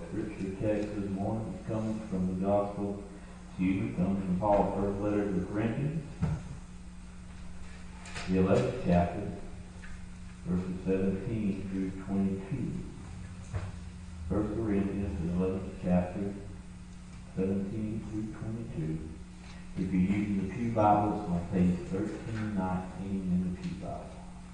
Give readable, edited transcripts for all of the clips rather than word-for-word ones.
scripture text this morning is coming from the gospel, comes from Paul's first letter to the Corinthians, the 11th chapter, verses 17 through 22. 1 Corinthians, the 11th chapter, 17 through 22. If you're using the Pew Bibles, on page 1319 in the Pew Bible.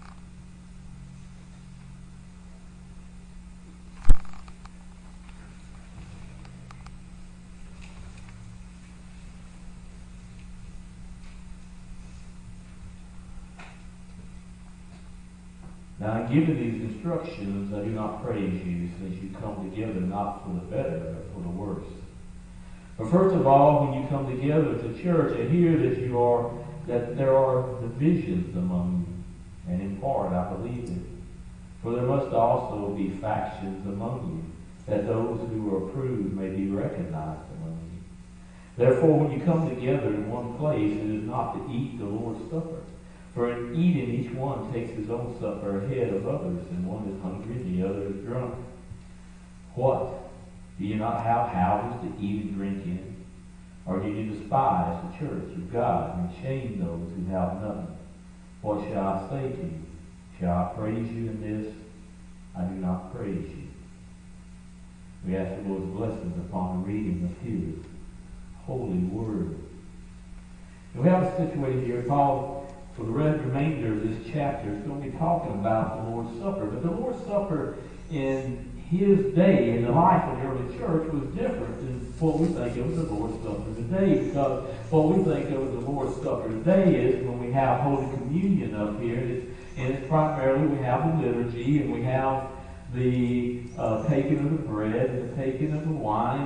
Now, in giving these instructions, I do not praise you, since you come together not for the better, but for the worse. But first of all, when you come together to church, I hear that there are divisions among you, and in part I believe it. For there must also be factions among you, that those who are approved may be recognized among you. Therefore, when you come together in one place, it is not to eat the Lord's Supper. For in eating, each one takes his own supper ahead of others, and one is hungry and the other is drunk. What? Do you not have houses to eat and drink in? Or do you despise the church of God and shame those who have nothing? What shall I say to you? Shall I praise you in this? I do not praise you. We ask the Lord's blessings upon the reading of His holy word. And we have a situation here, Paul, for the remainder of this chapter, is going to be talking about the Lord's Supper. But the Lord's Supper in his day, in the life of the early church, was different than what we think of as the Lord's Supper today. Because what we think of as the Lord's Supper today is when we have Holy Communion up here, and it's primarily we have the liturgy, and we have the taking of the bread and the taking of the wine,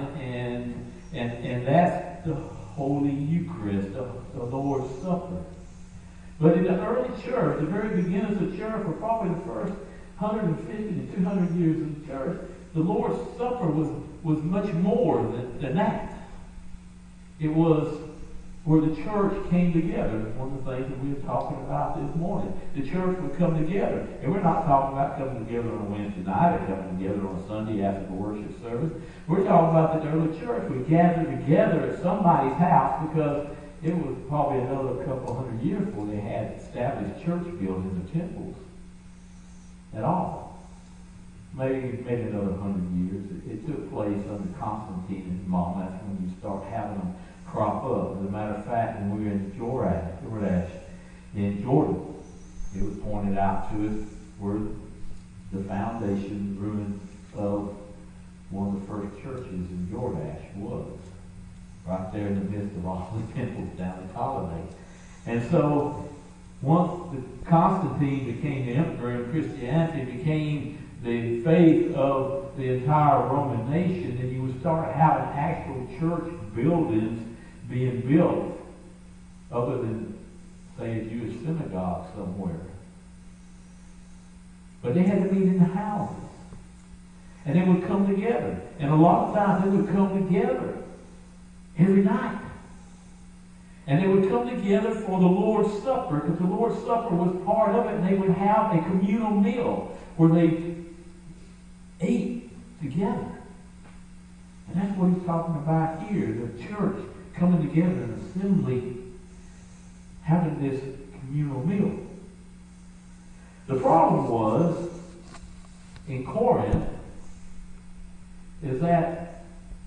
and that's the Holy Eucharist, the Lord's Supper. But in the early church, the very beginnings of the church, for probably the first 150 to 200 years of the church, the Lord's Supper was much more than that. It was where the church came together. One of the things that we were talking about this morning. The church would come together. And we're not talking about coming together on a Wednesday night or coming together on a Sunday after the worship service. We're talking about the early church. We gathered together at somebody's house because it was probably another couple hundred years before they had established church buildings or temples at all. Maybe another 100 years. It took place under Constantine and mom. That's when you start having them crop up. As a matter of fact, when we were in Jordash in Jordan, it was pointed out to us where the foundation ruin of one of the first churches in Jordash was. Right there in the midst of all the temples down the colonnade. And so, once Constantine became the emperor and Christianity became the faith of the entire Roman nation, then you would start having actual church buildings being built, other than, say, a Jewish synagogue somewhere. But they had to meet in the houses. And they would come together. And a lot of times they would come together every night. And they would come together for the Lord's Supper, because the Lord's Supper was part of it, and they would have a communal meal where they ate together. And that's what he's talking about here, the church coming together and assembly, having this communal meal. The problem was, in Corinth, is that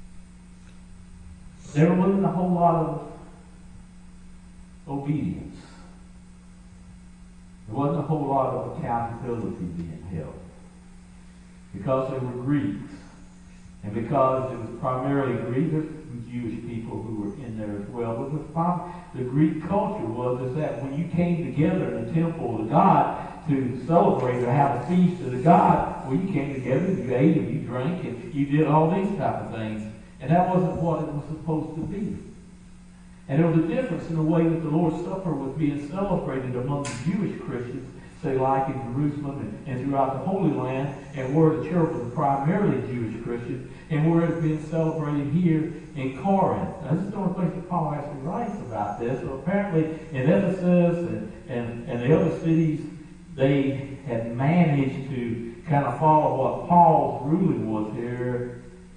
there wasn't a whole lot of obedience. There wasn't a whole lot of accountability being held. Because they were Greeks. And because it was primarily Greeks, there's Jewish people who were in there as well. But the Greek culture was that when you came together in the temple of God to celebrate or have a feast of the God, well, you came together and you ate and you drank and you did all these type of things. And that wasn't what it was supposed to be. And there was a difference in the way that the Lord's Supper was being celebrated among the Jewish Christians, say like in Jerusalem and throughout the Holy Land, and where the church was primarily Jewish Christians, and where it's being celebrated here in Corinth. Now, this is the only place that Paul actually writes about this. So apparently in Ephesus and the other cities, they had managed to kind of follow what Paul's ruling was here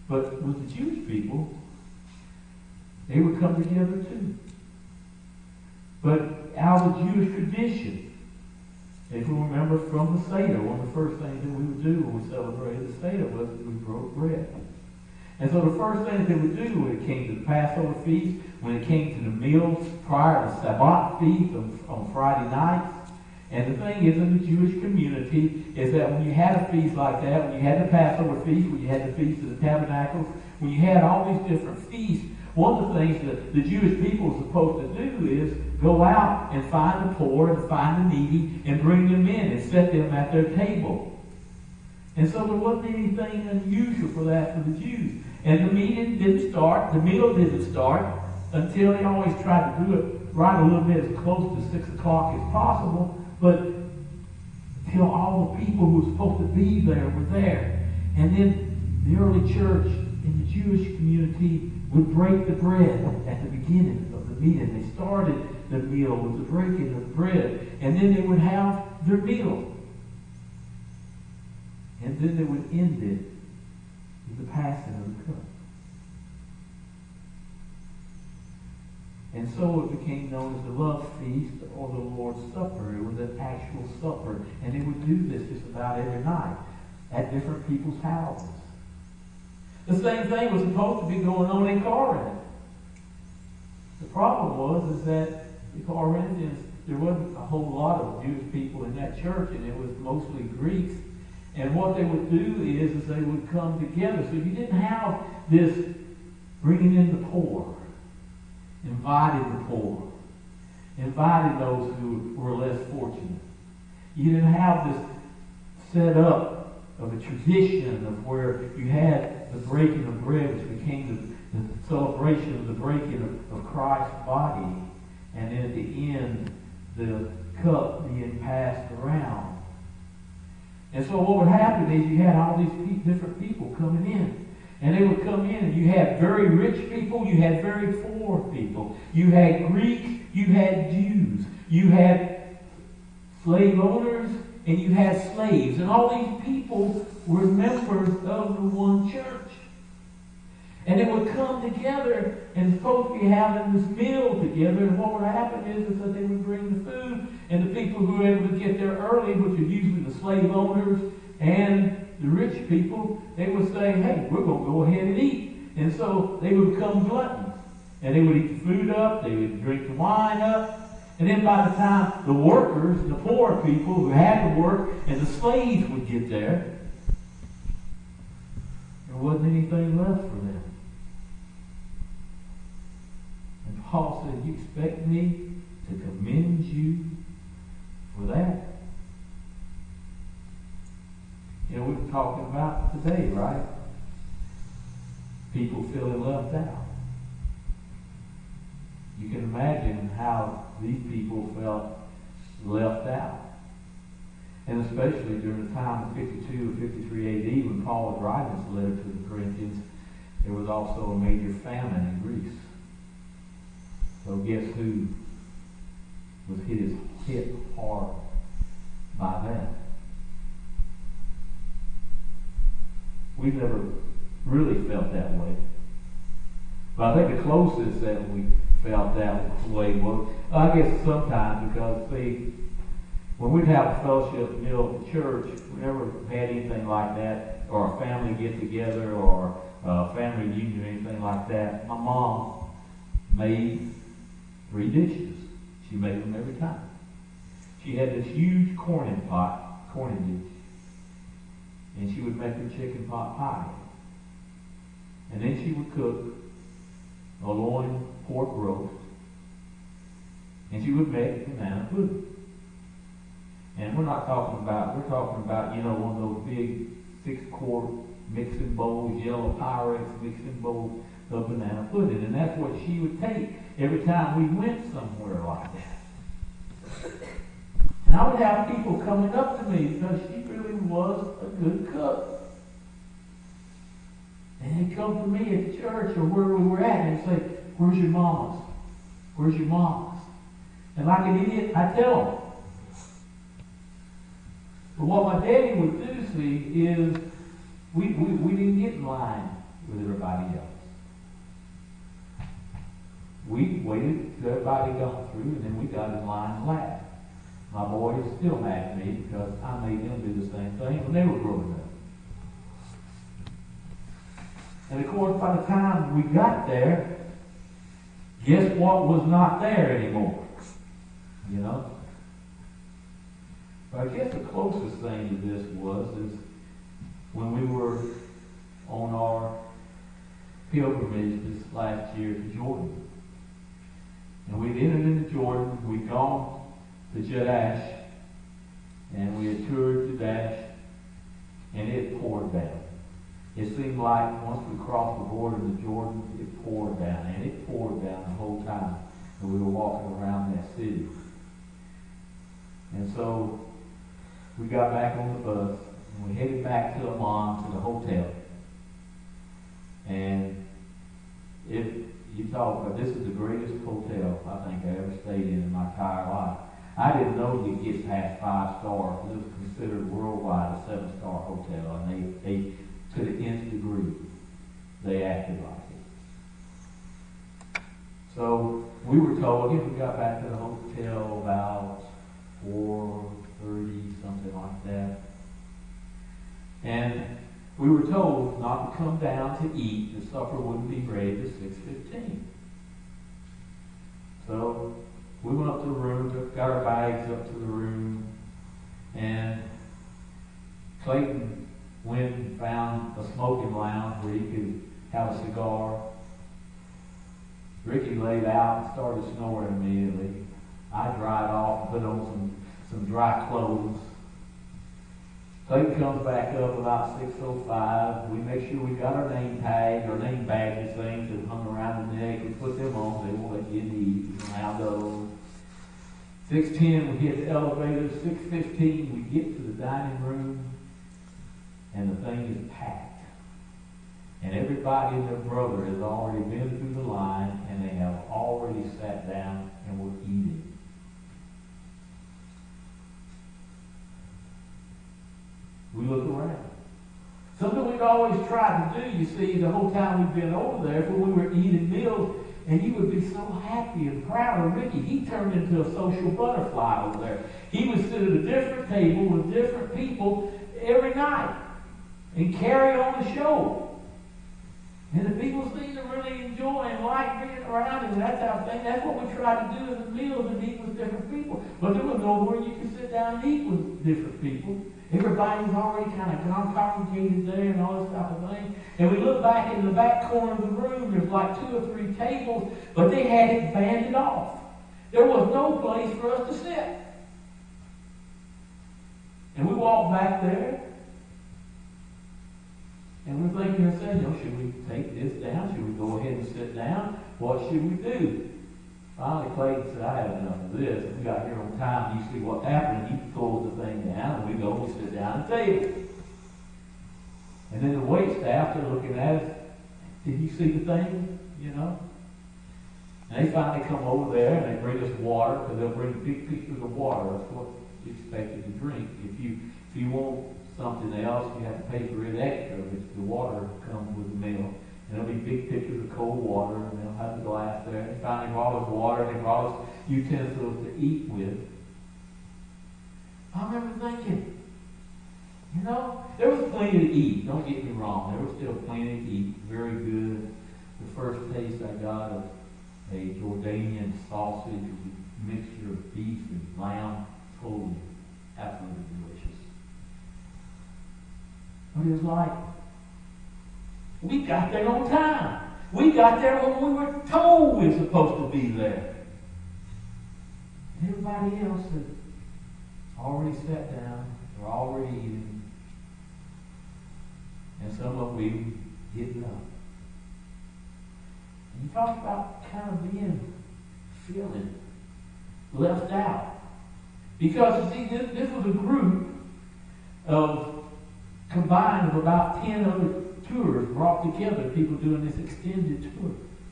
But with the Jewish people, they would come together too. But out of the Jewish tradition, if you remember from the Seder, one of the first things that we would do when we celebrated the Seder was that we broke bread. And so the first thing they would do when it came to the Passover feast, when it came to the meals prior to the Sabbath feast on Friday nights, and the thing is in the Jewish community is that when you had a feast like that, when you had the Passover feast, when you had the Feast of the Tabernacles, when you had all these different feasts, one of the things that the Jewish people were supposed to do is go out and find the poor and find the needy and bring them in and set them at their table. And so there wasn't anything unusual for that for the Jews. And the meal didn't start until they always tried to do it right a little bit as close to 6 o'clock as possible, but until all the people who were supposed to be there were there. And then the early church in the Jewish community would break the bread at the beginning of the meeting. They started the meal with the breaking of the bread, and then they would have their meal. And then they would end it with the passing of the cup. And so it became known as the love feast or the Lord's Supper. It was an actual supper. And they would do this just about every night at different people's houses. The same thing was supposed to be going on in Corinth. The problem was that the Corinthians, there wasn't a whole lot of Jewish people in that church, and it was mostly Greeks. And what they would do is they would come together. So you didn't have this bringing in the poor, inviting the poor, inviting those who were less fortunate. You didn't have this set up of a tradition of where you had the breaking of bread, which became the celebration of the breaking of Christ's body, and then at the end, the cup being passed around. And so what would happen is you had all these different people coming in. And they would come in, and you had very rich people, you had very poor people. You had Greeks, you had Jews. You had slave owners, and you had slaves. And all these people were members of the one church. And they would come together and supposed to be having this meal together. And what would happen is that they would bring the food, and the people who were able to get there early, which are usually the slave owners and the rich people, they would say, hey, we're going to go ahead and eat. And so they would become gluttons. And they would eat the food up, they would drink the wine up. And then by the time the workers, the poor people who had to work, and the slaves would get there, there wasn't anything left for them. And Paul said, you expect me to commend you for that? You know, we're talking about today, right? People feeling left out. You can imagine how these people felt left out. And especially during the time of 52 or 53 AD, when Paul was writing this letter to the Corinthians, there was also a major famine in Greece. So guess who was hit hard by that? We've never really felt that way. But I think the closest that we felt that way was, I guess sometimes, because see, when we'd have a fellowship meal at the church, we never had anything like that, or a family get-together, or a family reunion, or anything like that. My mom made 3 dishes. She made them every time. She had this huge corning dish. And she would make her chicken pot pie. And then she would cook a loin pork roast. And she would make banana pudding. And we're talking about, you know, one of those big 6-quart mixing bowls, yellow Pyrex mixing bowls of banana pudding. And that's what she would take every time we went somewhere like that. And I would have people coming up to me because she really was a good cook. And they'd come to me at the church or where we were at and say, where's your mama's? Where's your mama's? And like an idiot, I tell them. But what my daddy would do, see, is we didn't get in line with everybody else. We waited till everybody got through, and then we got in line and laughed. My boys still mad at me because I made them do the same thing when they were growing up. And of course, by the time we got there, guess what was not there anymore? You know? But I guess the closest thing to this is when we were on our pilgrimage this last year to Jordan. And we'd entered into Jordan, we'd gone to Jadash, and we had toured Jadash, and it poured down. It seemed like once we crossed the border to Jordan, it poured down, and it poured down the whole time that we were walking around that city. And so we got back on the bus, and we headed back to Amman, to the hotel. And you talk about, this is the greatest hotel I think I ever stayed in my entire life. I didn't know you'd get past 5 stars. It was considered worldwide a 7-star hotel, and they to the nth degree, they acted like it. So we were told, I guess we got back to the hotel about 4:30, something like that. And we were told not to come down to eat. The supper wouldn't be ready till 6:15. So we went up to the room, got our bags up to the room, and Clayton went and found a smoking lounge where he could have a cigar. Ricky laid out and started snoring immediately. I dried off and put on some dry clothes. Clayton comes back up about 6:05. We make sure we got our name tags, our name badges, things that hung around the neck. We put them on. They won't let you eat. You have those. 6:10, we hit the elevator. 6:15, we get to the dining room, and the thing is packed. And everybody and their brother has already been through the line, and they have already sat down and were eating. We look around. Something we'd always tried to do, you see, the whole time we've been over there, when we were eating meals, and you would be so happy and proud of Ricky. He turned into a social butterfly over there. He would sit at a different table with different people every night and carry on the show. And the people seem to really enjoy and like being around him and that type of thing. That's what we tried to do in the meals, and eat with different people. But there was nowhere you could sit down and eat with different people. Everybody was already kind of congregated there and all this type of thing. And we look back in the back corner of the room, there's like 2 or 3 tables, but they had it banded off. There was no place for us to sit. And we walked back there, and we're thinking to ourselves, should we take this down? Should we go ahead and sit down? What should we do? Finally, Clayton said, I had enough of this. If we got here on time, you see what's happening. He pulls the thing down, and we go and sit down at the table. And then the wait staff, they're looking at us. Did you see the thing? And they finally come over there, and they bring us water, because they'll bring big pictures of water. That's what you expected to drink. If you want something else, you have to pay for it extra, which the water comes with the meal. And there'll be big pictures of cold water, and they'll have the glass there. They finally brought us water, and they brought us utensils to eat with. I remember thinking, there was plenty to eat. Don't get me wrong. There was still plenty to eat. Very good. The first taste I got of a Jordanian sausage, a mixture of beef and lamb, totally, absolutely delicious. But it was like, we got there on time. We got there when we were told we were supposed to be there. And everybody else had already sat down, or already eating. And some of we were getting up. And you talk about kind of feeling left out. Because, you see, this was a group of combined of about 10 other tours brought together, people doing this extended tour.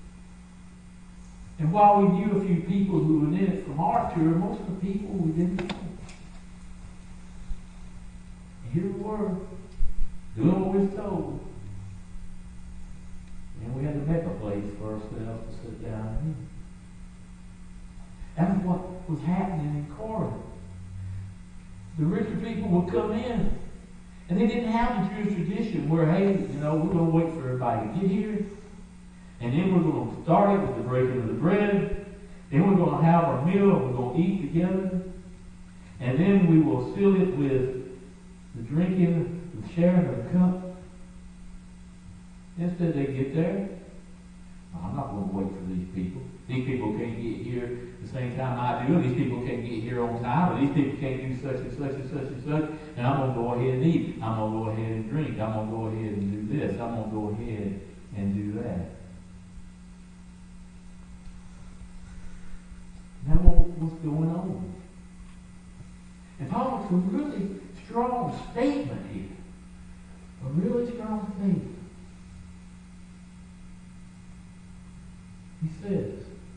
And while we knew a few people who were in it from our tour, most of the people we didn't know. And here we were, doing what we was told. we had to make a place for ourselves to sit down in. That's what was happening in Corinth. The richer people would come in, and they didn't have the Jewish tradition where, hey, we're going to wait for everybody to get here, and then we're going to start it with the breaking of the bread, then we're going to have our meal, and we're going to eat together, and then we will seal it with the drinking, the sharing of the cup. Instead, they get there. I'm not going to wait for these people. These people can't get here the same time I do. These people can't get here on time. Or these people can't do such and such and such and such. And I'm going to go ahead and eat. I'm going to go ahead and drink. I'm going to go ahead and do this. I'm going to go ahead and do that. Now what's going on? And Paul makes a really strong statement here. A really strong statement. He says,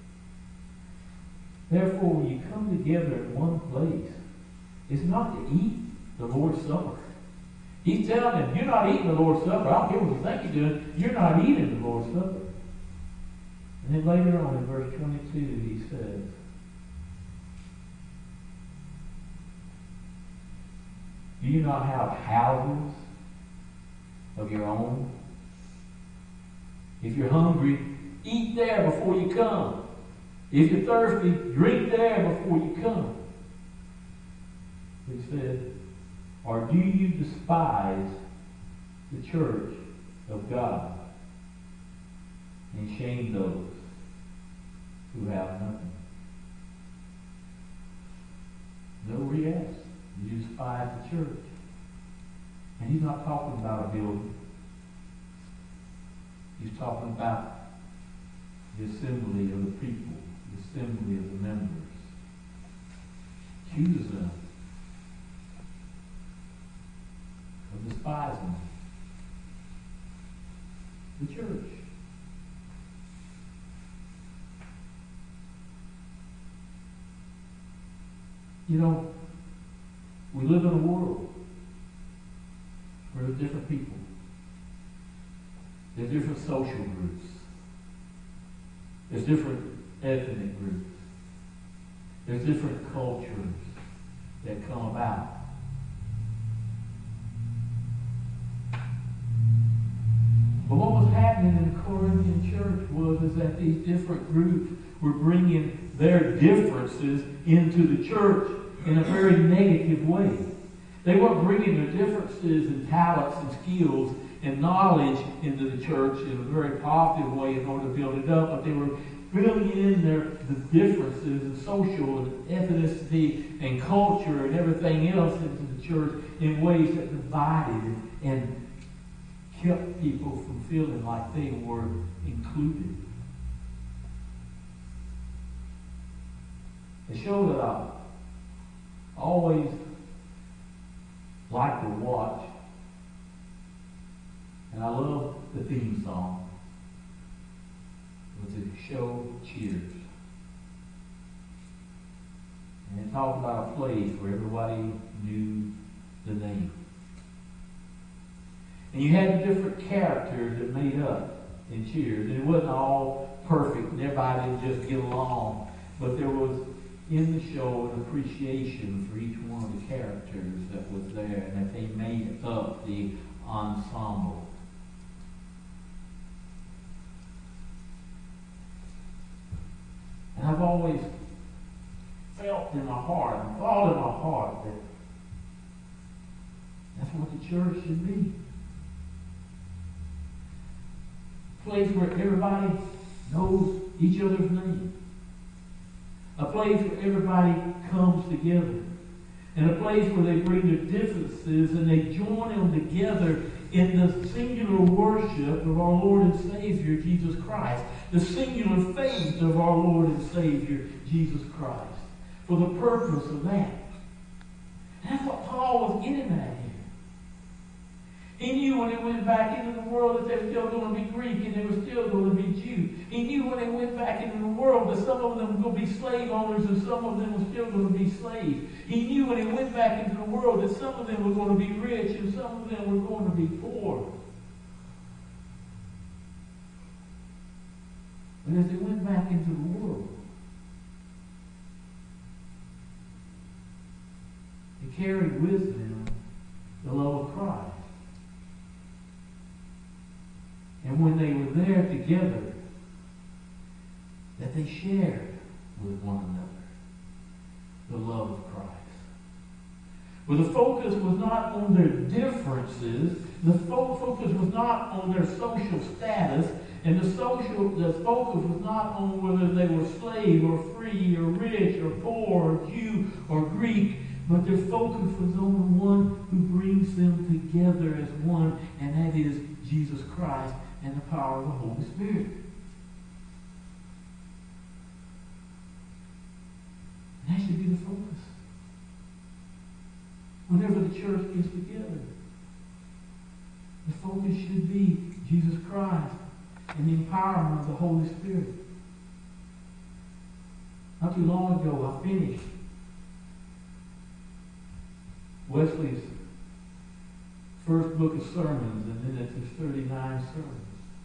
therefore, when you come together in one place, it's not to eat the Lord's Supper. He's telling them, you're not eating the Lord's Supper. I don't care what you think you're doing. You're not eating the Lord's Supper. And then later on in verse 22, he says, do you not have houses of your own? If you're hungry, eat there before you come. If you're thirsty, drink there before you come. He said, or do you despise the church of God and shame those who have nothing? No, yes, you despise the church. And he's not talking about a building. He's talking about the assembly of the people, the assembly of the members. Accuse them of despising the church. We live in a world where there's different people. There's different social groups. There's different ethnic groups. There's different cultures that come about. But what was happening in the Corinthian church was that these different groups were bringing their differences into the church in a very negative way. They weren't bringing their differences and talents and skills and knowledge into the church in a very positive way in order to build it up, but they were filling in the differences in social and ethnicity and culture and everything else into the church in ways that divided and kept people from feeling like they were included. A show that I always like to watch, and I love the theme song, was the show Cheers. And it talked about a place where everybody knew the name. And you had the different characters that made up in Cheers. And it wasn't all perfect, and everybody didn't just get along. But there was, in the show, an appreciation for each one of the characters that was there, and that they made up the ensemble. And I've always felt in my heart and thought in my heart that that's what the church should be. A place where everybody knows each other's name. A place where everybody comes together. And a place where they bring their differences and they join them together in the singular worship of our Lord and Savior, Jesus Christ. The singular faith of our Lord and Savior, Jesus Christ. For the purpose of that. And that's what Paul was getting at here. He knew when they went back into the world that they were still going to be Greek and they were still going to be Jew. He knew when they went back into the world that some of them were going to be slave owners and some of them were still going to be slaves. He knew when they went back into the world that some of them were going to be rich and some of them were going to be poor. But as they went back into the world, they carried with them the love of Christ. And when they were there together, that they shared with one another the love of Christ. Well, the focus was not on their differences. The focus was not on their social status. And the focus was not on whether they were slave or free or rich or poor or Jew or Greek. But their focus was on the one who brings them together as one, and that is Jesus Christ and the power of the Holy Spirit. And that should be the focus. Whenever the church gets together, the focus should be Jesus Christ and the empowerment of the Holy Spirit. Not too long ago, I finished Wesley's first book of sermons, and then it's his 39 sermons.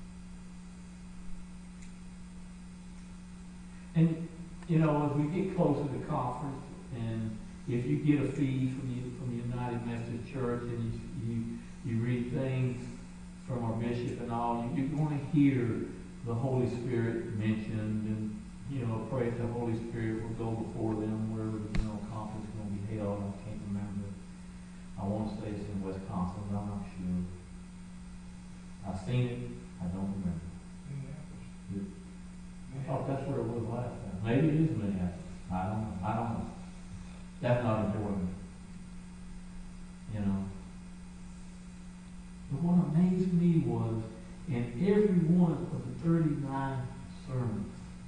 And, you know, as we get closer to conference, and if you get a feed from the United Methodist Church, and you read things from our bishop and all, you're going to hear the Holy Spirit mentioned, and, you know, pray that the Holy Spirit will go before them where, you know, conference is going to be held. I can't remember. I want to say it's in Wisconsin, but I'm not sure. I've seen it. I don't remember. I thought that's where it was last time. Maybe it is Minneapolis. I don't know. That's not important. You know. But what amazed me was in every one of the 39 sermons,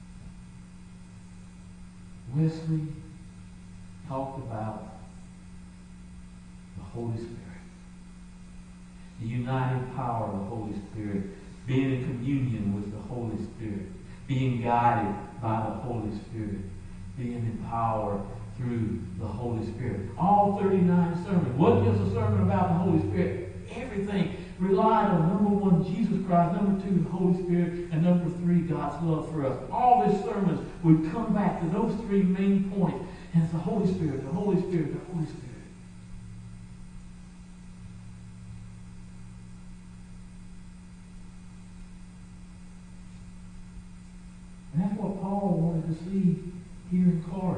Wesley talked about the Holy Spirit. The united power of the Holy Spirit. Being in communion with the Holy Spirit. Being guided by the Holy Spirit. Being empowered through the Holy Spirit. All 39 sermons. Wasn't just a sermon about the Holy Spirit. Everything relied on, number one, Jesus Christ, number two, the Holy Spirit, and number three, God's love for us. All these sermons would come back to those three main points. And it's the Holy Spirit, the Holy Spirit, the Holy Spirit. And that's what Paul wanted to see here in Corinth.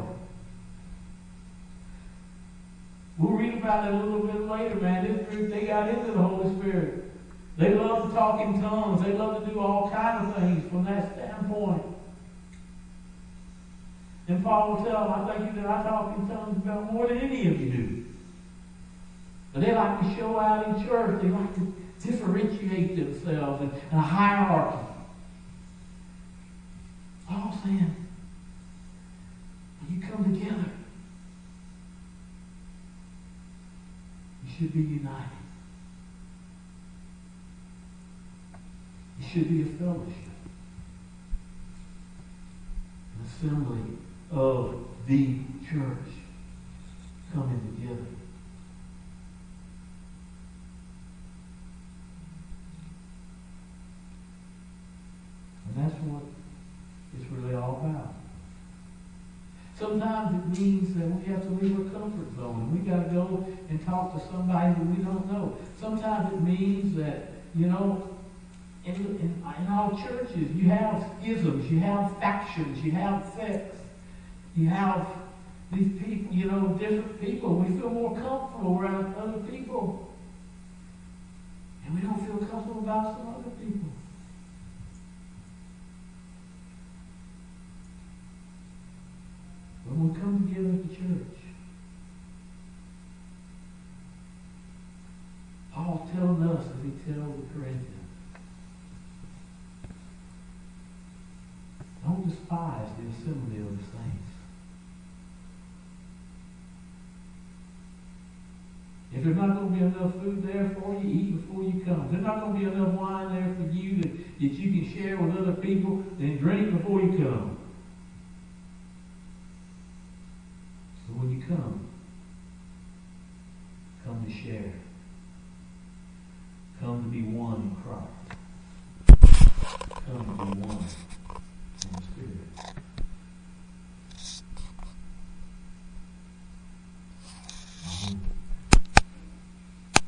We'll read about it a little bit later, man. This group, they got into the Holy Spirit. They love to talk in tongues. They love to do all kinds of things from that standpoint. And Paul will tell them, I think that I talk in tongues about more than any of you do. But they like to show out in church. They like to differentiate themselves in a hierarchy. Paul's saying, when you come together, you should be united. It should be a fellowship, an assembly of the church coming together. And that's what it's really all about. Sometimes it means that we have to leave our comfort zone. We got to go and talk to somebody that we don't know. Sometimes it means that, you know, in our churches, you have schisms, you have factions, you have sects, you have these people, you know, different people. We feel more comfortable around other people. And we don't feel comfortable about some other people. When we come together at the church, Paul's telling us as he tells the Corinthians, don't despise the assembly of the saints. If there's not going to be enough food there for you, eat before you come. If there's not going to be enough wine there for you that you can share with other people, then drink before you come. So when you come to share. Come to be one in Christ. Come to be one.